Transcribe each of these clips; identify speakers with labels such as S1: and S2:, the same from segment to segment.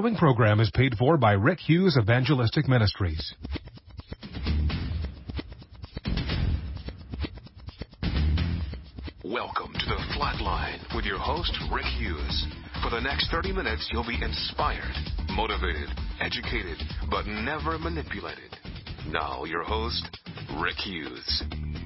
S1: The following program is paid for by Rick Hughes Evangelistic Ministries.
S2: Welcome to The Flatline with your host, Rick Hughes. For the next 30 minutes, you'll be inspired, motivated, educated, but never manipulated. Now, your host, Rick Hughes.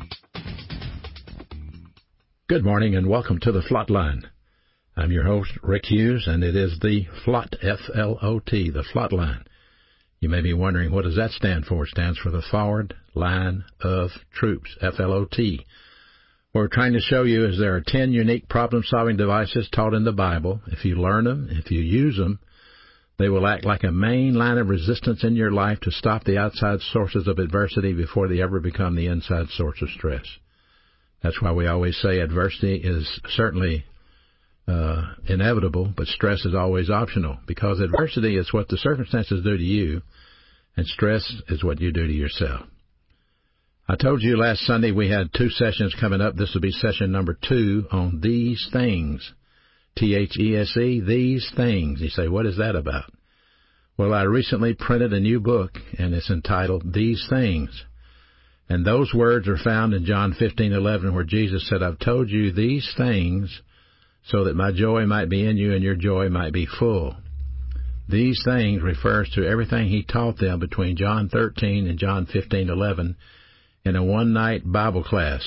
S3: Good morning and welcome to The Flatline. I'm your host, Rick Hughes, and it is the FLOT, F-L-O-T, the Flatline. You may be wondering, what does that stand for? It stands for the Forward Line of Troops, F-L-O-T. What we're trying to show you is there are 10 unique problem-solving devices taught in the Bible. If you learn them, if you use them, they will act like a main line of resistance in your life to stop the outside sources of adversity before they ever become the inside source of stress. That's why we always say adversity is certainly inevitable, but stress is always optional, because adversity is what the circumstances do to you, and stress is what you do to yourself. I told you last Sunday we had 2 sessions coming up. This will be session number 2 on these things. T-H-E-S-E, these things. You say, what is that about? Well, I recently printed a new book, and it's entitled These Things. And those words are found in John 15:11, where Jesus said, I've told you these things so that my joy might be in you and your joy might be full. These things refers to everything he taught them between John 13 and John 15:11 in a one-night Bible class.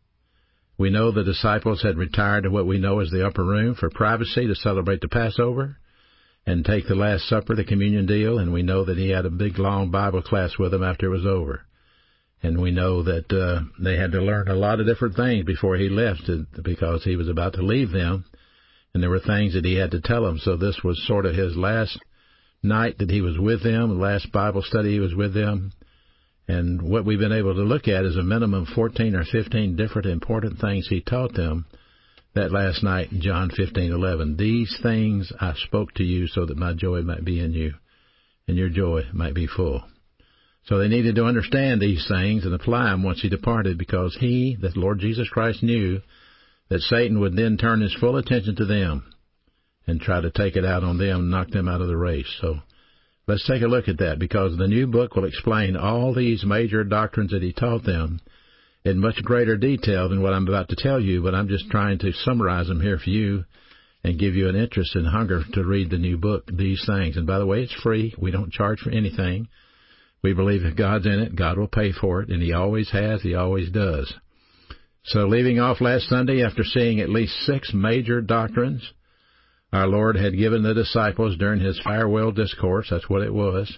S3: We know the disciples had retired to what we know as the upper room for privacy to celebrate the Passover and take the Last Supper, the communion deal, and we know that he had a big, long Bible class with them after it was over. And we know that they had to learn a lot of different things before he left, because he was about to leave them, and there were things that he had to tell them. So this was sort of his last night that he was with them, the last Bible study he was with them. And what we've been able to look at is a minimum 14 or 15 different important things he taught them that last night in John 15:11. These things I spoke to you so that my joy might be in you and your joy might be full. So they needed to understand these things and apply them once he departed, because he, that Lord Jesus Christ, knew that Satan would then turn his full attention to them and try to take it out on them and knock them out of the race. So let's take a look at that, because the new book will explain all these major doctrines that he taught them in much greater detail than what I'm about to tell you, but I'm just trying to summarize them here for you and give you an interest and hunger to read the new book, These Things. And by the way, it's free. We don't charge for anything. We believe if God's in it, God will pay for it, and he always has, he always does. So leaving off last Sunday, after seeing at least 6 major doctrines our Lord had given the disciples during his farewell discourse, that's what it was.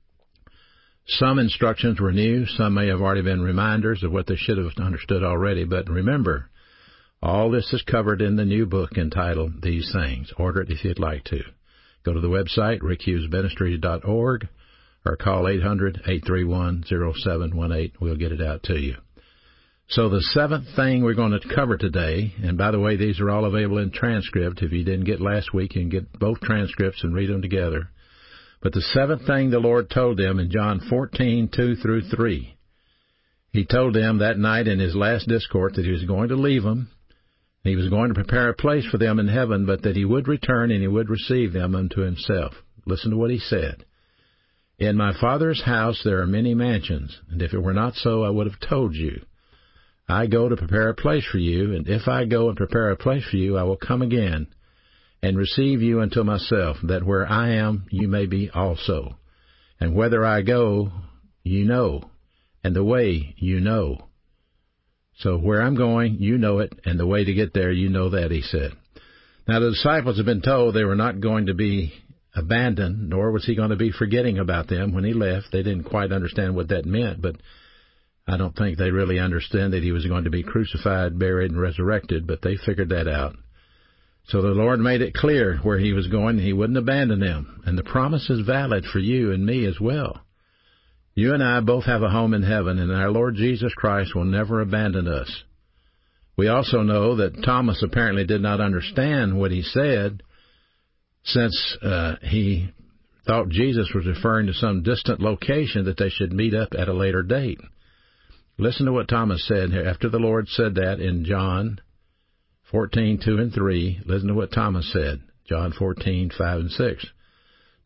S3: Some instructions were new, some may have already been reminders of what they should have understood already, but remember, all this is covered in the new book entitled These Things. Order it if you'd like to. Go to the website, rickhughesministries.org, or call 800-831-0718. We'll get it out to you. So the 7th thing we're going to cover today, and by the way, these are all available in transcript. If you didn't get last week, you can get both transcripts and read them together. But the 7th thing the Lord told them in John 14:2-3, he told them that night in his last discourse that he was going to leave them. He was going to prepare a place for them in heaven, but that he would return and he would receive them unto himself. Listen to what he said. In my Father's house there are many mansions, and if it were not so, I would have told you. I go to prepare a place for you, and if I go and prepare a place for you, I will come again and receive you unto myself, that where I am, you may be also. And whither I go, you know, and the way you know. So where I'm going, you know it, and the way to get there, you know that, he said. Now the disciples have been told they were not going to be abandoned, nor was he going to be forgetting about them when he left. They didn't quite understand what that meant, but I don't think they really understand that he was going to be crucified, buried, and resurrected, but they figured that out. So the Lord made it clear where he was going. He wouldn't abandon them, and the promise is valid for you and me as well. You and I both have a home in heaven, and our Lord Jesus Christ will never abandon us. We also know that Thomas apparently did not understand what he said, since he thought Jesus was referring to some distant location that they should meet up at a later date. Listen to what Thomas said here. After the Lord said that in John 14:2-3, listen to what Thomas said, John 14:5-6.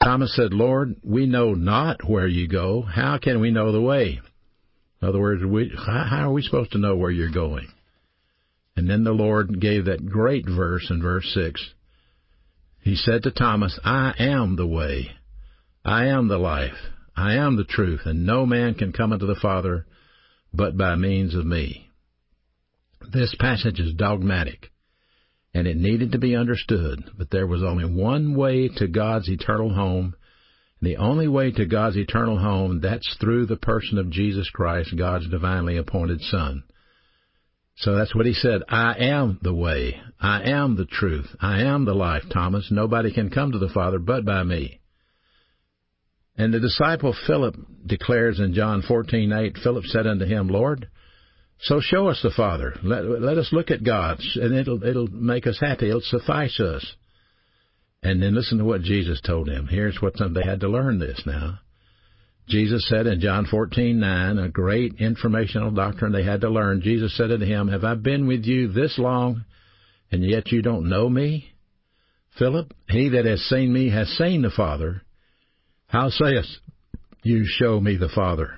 S3: Thomas said, Lord, we know not where you go. How can we know the way? In other words, how are we supposed to know where you're going? And then the Lord gave that great verse in verse 6. He said to Thomas, I am the way, I am the life, I am the truth, and no man can come unto the Father but by means of me. This passage is dogmatic, and it needed to be understood, but there was only one way to God's eternal home. The only way to God's eternal home, that's through the person of Jesus Christ, God's divinely appointed Son. So that's what he said, I am the way, I am the truth, I am the life, Thomas. Nobody can come to the Father but by me. And the disciple Philip declares in John 14:8, Philip said unto him, Lord, so show us the Father. Let us look at God, and it'll make us happy. It'll suffice us. And then listen to what Jesus told him. Here's what they had to learn this now. Jesus said in John 14:9, a great informational doctrine they had to learn. Jesus said unto him, have I been with you this long, and yet you don't know me? Philip, he that has seen me has seen the Father. How sayest you, show me the Father?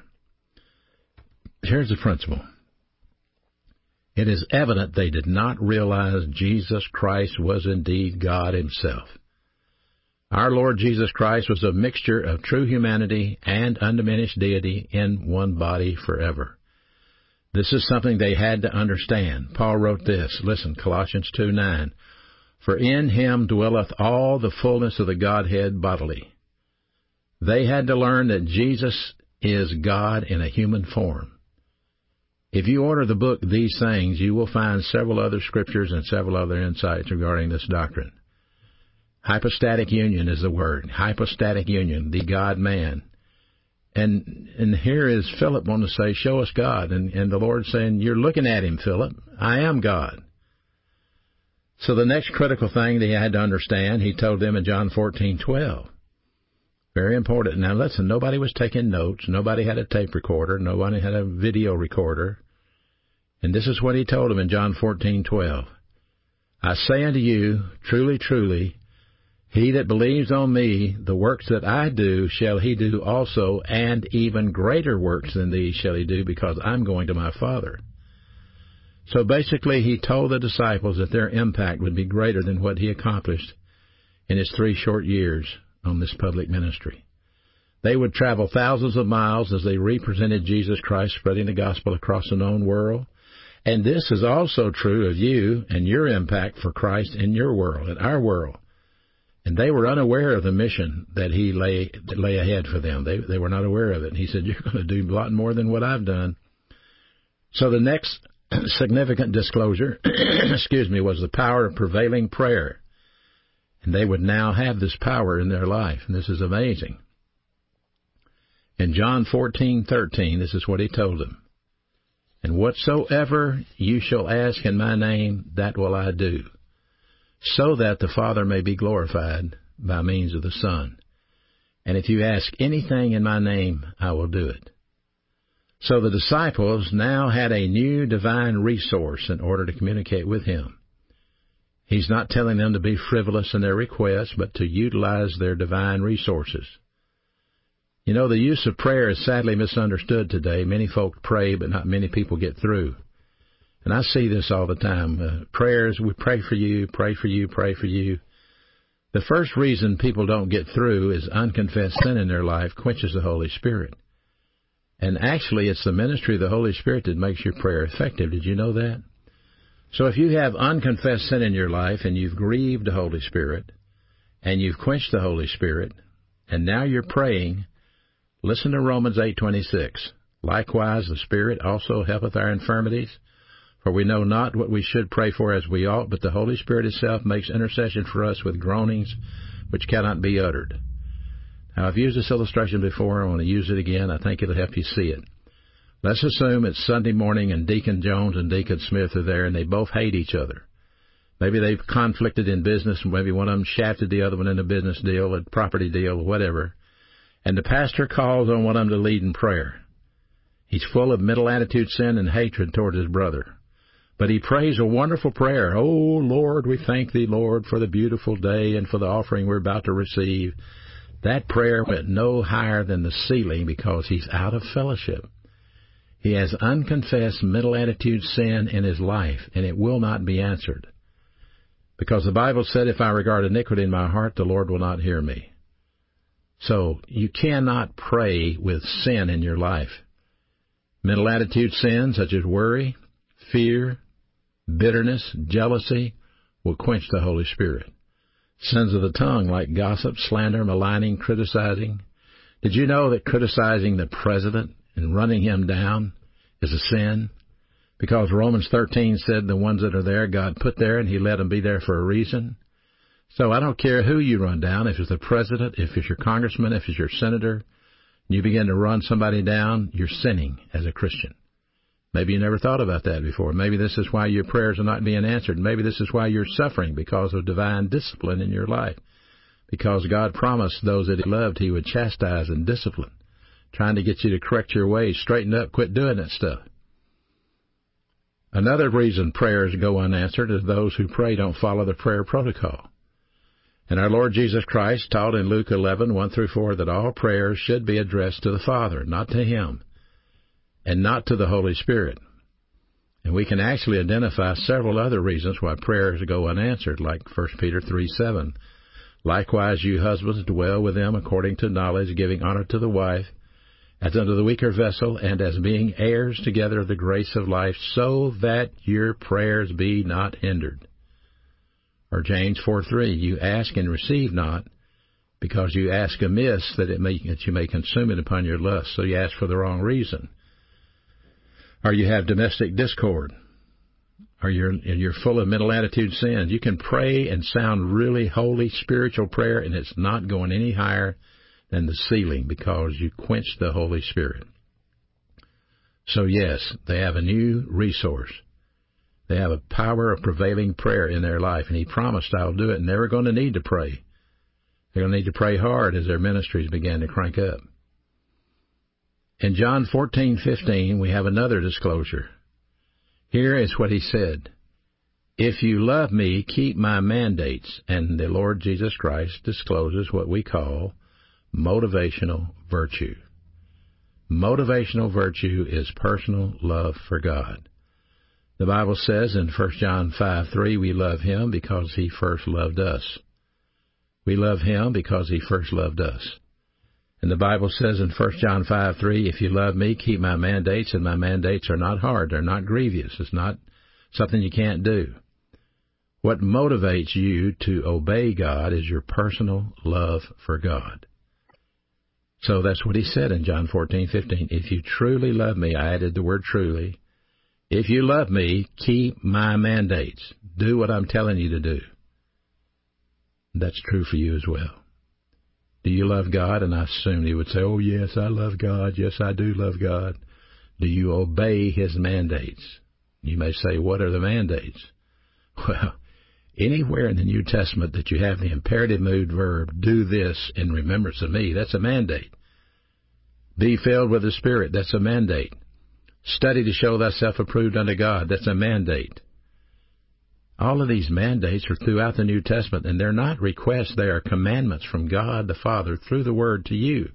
S3: Here's the principle. It is evident they did not realize Jesus Christ was indeed God himself. Our Lord Jesus Christ was a mixture of true humanity and undiminished deity in one body forever. This is something they had to understand. Paul wrote this. Listen, Colossians 2:9. For in him dwelleth all the fullness of the Godhead bodily. They had to learn that Jesus is God in a human form. If you order the book These Things, you will find several other scriptures and several other insights regarding this doctrine. Hypostatic union is the word. Hypostatic union, the God-man. And here is Philip wanting to say, show us God. And the Lord saying, you're looking at him, Philip. I am God. So the next critical thing they had to understand, he told them in John 14:12. Very important. Now listen, nobody was taking notes. Nobody had a tape recorder. Nobody had a video recorder. And this is what he told them in John 14:12. I say unto you, truly, truly, he that believes on me, the works that I do shall he do also, and even greater works than these shall he do, because I'm going to my Father. So basically he told the disciples that their impact would be greater than what he accomplished in his 3 short years on this public ministry. They would travel thousands of miles as they represented Jesus Christ, spreading the gospel across the known world. And this is also true of you and your impact for Christ in your world, in our world. And they were unaware of the mission that he lay ahead for them. They were not aware of it. And he said, you're going to do a lot more than what I've done. So the next significant disclosure, was the power of prevailing prayer. And they would now have this power in their life. And this is amazing. In John 14:13, this is what he told them. And whatsoever you shall ask in my name, that will I do, so that the Father may be glorified by means of the Son. And if you ask anything in my name, I will do it. So the disciples now had a new divine resource in order to communicate with him. He's not telling them to be frivolous in their requests, but to utilize their divine resources. You know, the use of prayer is sadly misunderstood today. Many folk pray, but not many people get through. And I see this all the time. Prayers, we pray for you, pray for you, pray for you. The first reason people don't get through is unconfessed sin in their life quenches the Holy Spirit. And actually, it's the ministry of the Holy Spirit that makes your prayer effective. Did you know that? So if you have unconfessed sin in your life and you've grieved the Holy Spirit and you've quenched the Holy Spirit and now you're praying, listen to Romans 8:26. Likewise, the Spirit also helpeth our infirmities, for we know not what we should pray for as we ought, but the Holy Spirit itself makes intercession for us with groanings which cannot be uttered. Now, I've used this illustration before. I want to use it again. I think it'll help you see it. Let's assume it's Sunday morning and Deacon Jones and Deacon Smith are there and they both hate each other. Maybe they've conflicted in business. Maybe one of them shafted the other one in a business deal, a property deal, or whatever. And the pastor calls on one of them to lead in prayer. He's full of mental attitude, sin, and hatred toward his brother. But he prays a wonderful prayer. Oh, Lord, we thank thee, Lord, for the beautiful day and for the offering we're about to receive. That prayer went no higher than the ceiling because he's out of fellowship. He has unconfessed mental attitude sin in his life, and it will not be answered. Because the Bible said, if I regard iniquity in my heart, the Lord will not hear me. So you cannot pray with sin in your life. Mental attitude sins such as worry, fear, bitterness, jealousy will quench the Holy Spirit. Sins of the tongue like gossip, slander, maligning, criticizing. Did you know that criticizing the president and running him down is a sin? Because Romans 13 said the ones that are there, God put there, and he let them be there for a reason. So I don't care who you run down, if it's the president, if it's your congressman, if it's your senator, and you begin to run somebody down, you're sinning as a Christian. Maybe you never thought about that before. Maybe this is why your prayers are not being answered. Maybe this is why you're suffering, because of divine discipline in your life. Because God promised those that he loved he would chastise and discipline, trying to get you to correct your ways, straighten up, quit doing that stuff. Another reason prayers go unanswered is those who pray don't follow the prayer protocol. And our Lord Jesus Christ taught in Luke 11:1-4, that all prayers should be addressed to the Father, not to him, and not to the Holy Spirit. And we can actually identify several other reasons why prayers go unanswered, like 1 Peter 3:7. Likewise, you husbands, dwell with them according to knowledge, giving honor to the wife, as unto the weaker vessel, and as being heirs together of the grace of life, so that your prayers be not hindered. Or James 4:3, you ask and receive not, because you ask amiss, that you may consume it upon your lust. So you ask for the wrong reason. Or you have domestic discord. Or you're full of mental attitude sins. You can pray and sound really holy spiritual prayer, and it's not going any higher than the ceiling because you quenched the Holy Spirit. So yes, they have a new resource. They have a power of prevailing prayer in their life, and he promised I'll do it, and they're going to need to pray. They're going to need to pray hard as their ministries begin to crank up. In John 14:15, we have another disclosure. Here is what he said. If you love me, keep my mandates. And the Lord Jesus Christ discloses what we call motivational virtue. Motivational virtue is personal love for God. The Bible says in 1 John 5:3, we love him because he first loved us. We love him because he first loved us. And the Bible says in 1 John 5:3, if you love me, keep my mandates, and my mandates are not hard, they're not grievous, it's not something you can't do. What motivates you to obey God is your personal love for God. So that's what he said in John 14:15. If you truly love me, I added the word truly. If you love me, keep my mandates. Do what I'm telling you to do. That's true for you as well. Do you love God? And I assume you would say, oh, yes, I love God. Yes, I do love God. Do you obey his mandates? You may say, what are the mandates? Well, anywhere in the New Testament that you have the imperative mood verb, do this in remembrance of me, that's a mandate. Be filled with the Spirit, that's a mandate. Study to show thyself approved unto God, that's a mandate. All of these mandates are throughout the New Testament, and they're not requests, they are commandments from God the Father through the Word to you.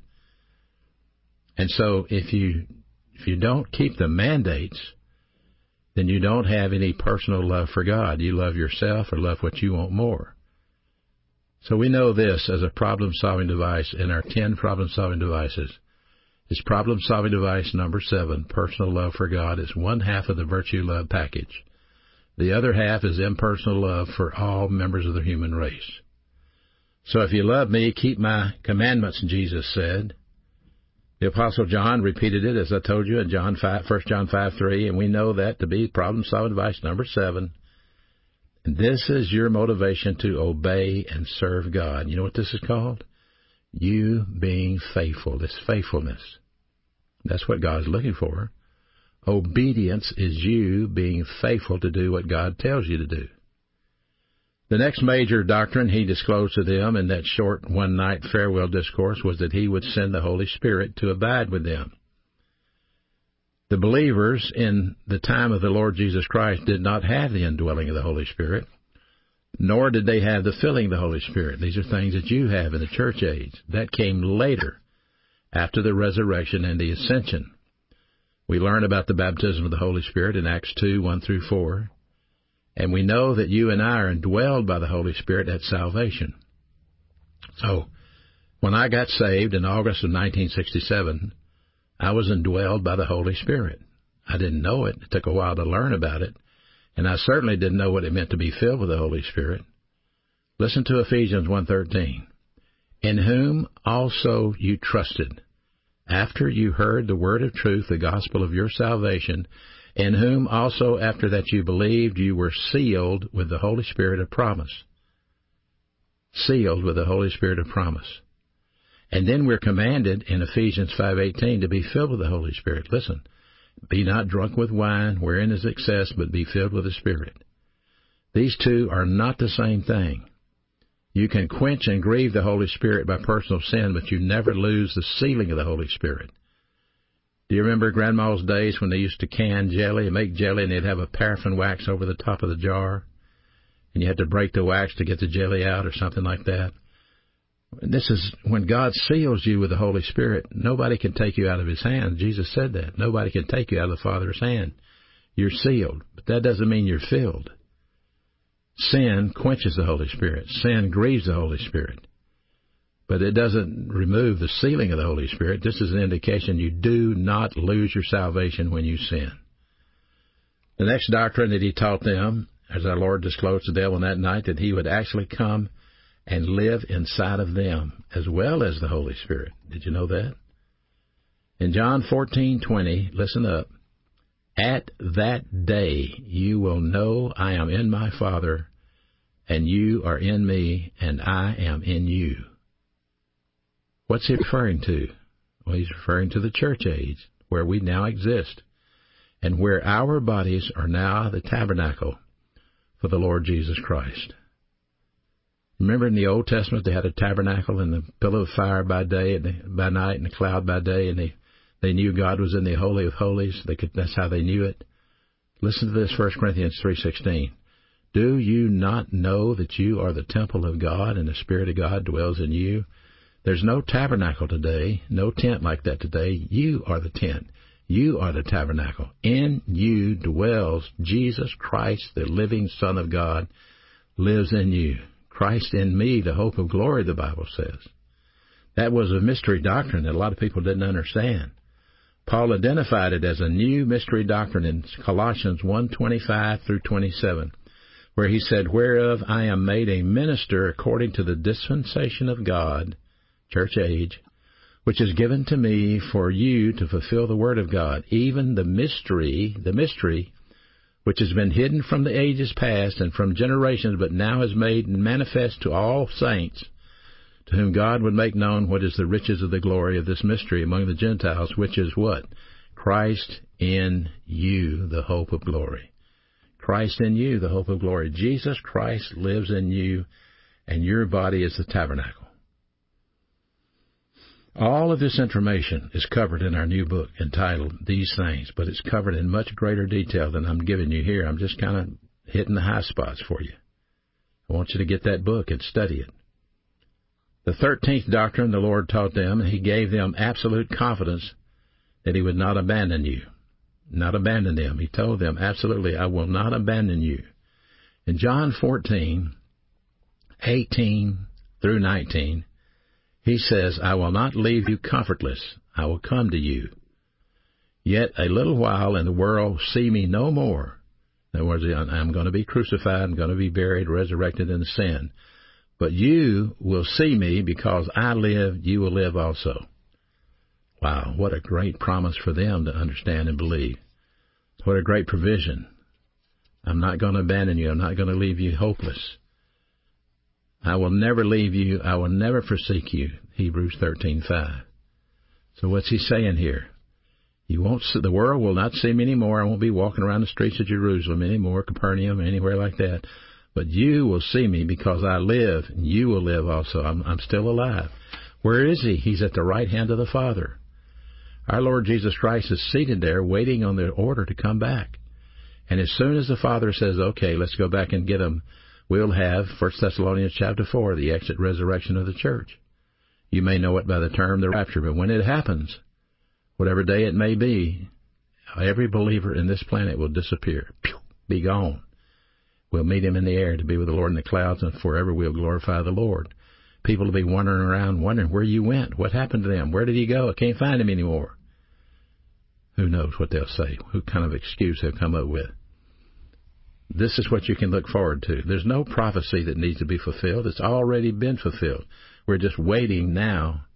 S3: And so if you don't keep the mandates, then you don't have any personal love for God. You love yourself or love what you want more. So we know this as a problem-solving device in our 10 problem-solving devices. This problem-solving device number 7, personal love for God, is one half of the virtue love package. The other half is impersonal love for all members of the human race. So if you love me, keep my commandments, Jesus said. The Apostle John repeated it, as I told you, in 1 John 5:3, and we know that to be problem-solving device number 7. And this is your motivation to obey and serve God. You know what this is called? You being faithful, this faithfulness. That's what God's looking for. Obedience is you being faithful to do what God tells you to do. The next major doctrine he disclosed to them in that short one-night farewell discourse was that he would send the Holy Spirit to abide with them. The believers in the time of the Lord Jesus Christ did not have the indwelling of the Holy Spirit. nor did they have the filling of the Holy Spirit. These are things that you have in the church age. That came later, after the resurrection and the ascension. We learn about the baptism of the Holy Spirit in Acts 2, 1 through 4. And we know that you and I are indwelled by the Holy Spirit at salvation. So, when I got saved in August of 1967, I was indwelled by the Holy Spirit. I didn't know it. It took a while to learn about it. And I certainly didn't know what it meant to be filled with the Holy Spirit. Listen to Ephesians 1:13. In whom also you trusted, after you heard the word of truth, the gospel of your salvation, in whom also after that you believed, you were sealed with the Holy Spirit of promise. Sealed with the Holy Spirit of promise. And then we're commanded in Ephesians 5:18 to be filled with the Holy Spirit. Listen, be not drunk with wine, wherein is excess, but be filled with the Spirit. These two are not the same thing. You can quench and grieve the Holy Spirit by personal sin, but you never lose the sealing of the Holy Spirit. Do you remember Grandma's days when they used to can jelly and make jelly, and they'd have a paraffin wax over the top of the jar, and you had to break the wax to get the jelly out or something like that? This is when God seals you with the Holy Spirit. Nobody can take you out of His hand. Jesus said that. Nobody can take you out of the Father's hand. You're sealed, but that doesn't mean you're filled. Sin quenches the Holy Spirit. Sin grieves the Holy Spirit. But it doesn't remove the sealing of the Holy Spirit. This is an indication you do not lose your salvation when you sin. The next doctrine that He taught them, as our Lord disclosed to them on that night, that He would actually come and live inside of them as well as the Holy Spirit. Did you know that? In John 14:20, listen up. At that day you will know I am in my Father, and you are in me, and I am in you. What's He referring to? Well, He's referring to the church age, where we now exist, and where our bodies are now the tabernacle for the Lord Jesus Christ. Remember in the Old Testament they had a tabernacle and the pillar of fire by day and by night and the cloud by day, and they knew God was in the Holy of Holies. That's how they knew it. Listen to this, 1 Corinthians 3:16. Do you not know that you are the temple of God and the Spirit of God dwells in you? There's no tabernacle today, no tent like that today. You are the tent. You are the tabernacle. In you dwells Jesus Christ, the living Son of God, lives in you. Christ in me, the hope of glory, the Bible says. That was a mystery doctrine that a lot of people didn't understand. Paul identified it as a new mystery doctrine in Colossians 1:25 through 27, where he said, whereof I am made a minister according to the dispensation of God, church age, which is given to me for you to fulfill the word of God, even the mystery, which has been hidden from the ages past and from generations, but now is made manifest to all saints, to whom God would make known what is the riches of the glory of this mystery among the Gentiles, which is what? Christ in you, the hope of glory. Christ in you, the hope of glory. Jesus Christ lives in you, and your body is the tabernacle. All of this information is covered in our new book entitled These Things, but it's covered in much greater detail than I'm giving you here. I'm just kind of hitting the high spots for you. I want you to get that book and study it. The 13th doctrine the Lord taught them, and He gave them absolute confidence that He would not abandon you, not abandon them. He told them, absolutely, I will not abandon you. In John 14:18 through 19, He says, I will not leave you comfortless. I will come to you. Yet a little while, and the world see me no more. In other words, I'm going to be crucified. I'm going to be buried, resurrected in sin. But you will see me because I live, you will live also. Wow, what a great promise for them to understand and believe. What a great provision. I'm not going to abandon you. I'm not going to leave you hopeless. I will never leave you. I will never forsake you. Hebrews 13:5. So what's He saying here? You won't. The world will not see me anymore. I won't be walking around the streets of Jerusalem anymore, Capernaum, anywhere like that. But you will see me because I live, and you will live also. I'm still alive. Where is He? He's at the right hand of the Father. Our Lord Jesus Christ is seated there waiting on the order to come back. And as soon as the Father says, okay, let's go back and get Him, we'll have 1 Thessalonians chapter 4, the exit resurrection of the church. You may know it by the term the rapture, but when it happens, whatever day it may be, every believer in this planet will disappear, be gone. We'll meet him in the air to be with the Lord in the clouds, and forever we'll glorify the Lord. People will be wandering around wondering where you went. What happened to them? Where did he go? I can't find him anymore. Who knows what they'll say? What kind of excuse they'll come up with? This is what you can look forward to. There's no prophecy that needs to be fulfilled. It's already been fulfilled. We're just waiting now